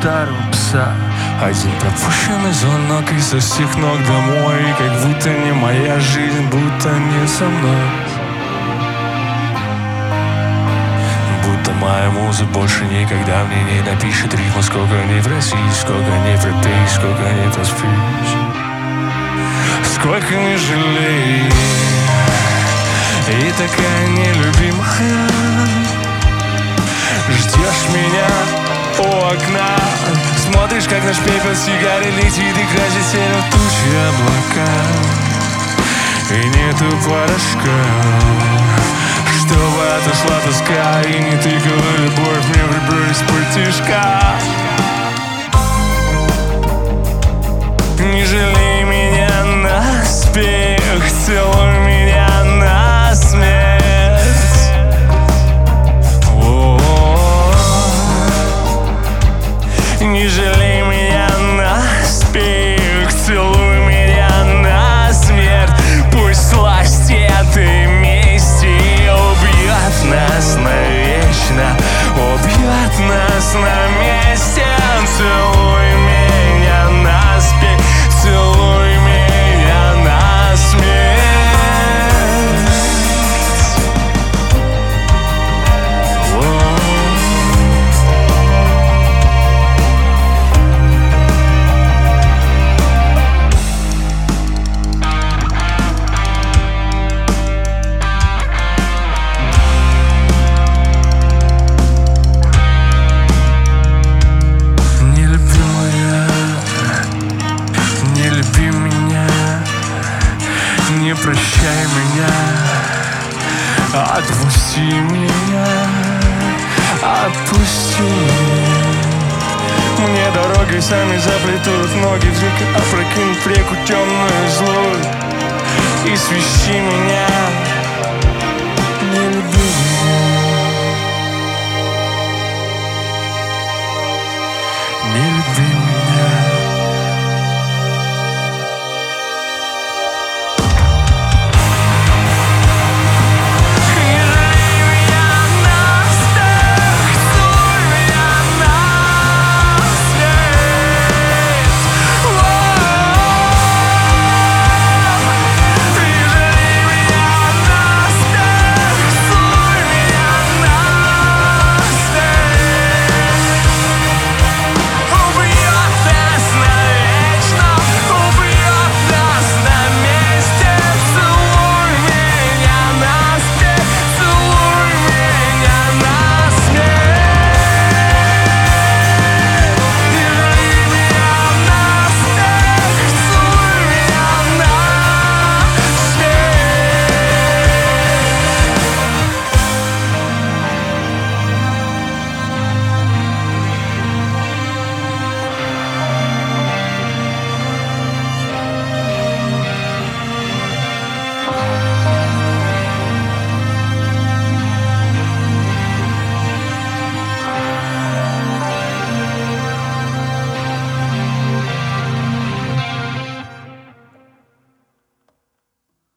старого пса. Один пропущенный звонок и со всех ног домой. И как будто не моя жизнь, будто не со мной. Будто моя муза больше никогда мне не напишет рифму. Сколько не в России, сколько не пропей, сколько не проспишь, сколько не жалей. И такая нелюбимая, ждешь меня у окна, смотришь, как наш пепел сигарет летит и красит север тучи облака. И нету порошка, чтобы отошла тоска, и не тыкала любовь мне в ребро из-под тишка. Не жалей меня наспех, целуй меня насмерть. Не жалей меня наспех, целуй меня насмерть. Пусть сласть этой мести убьет нас навечно, убьет нас на месте. Целуй меня наспех, целуй меня насмерть. Не прощай меня, отпусти меня, отпусти. Мне дорогой сами заплетут ноги в река, опрокинут в реку темную и злую. И свищи меня, не люби меня, не люби меня.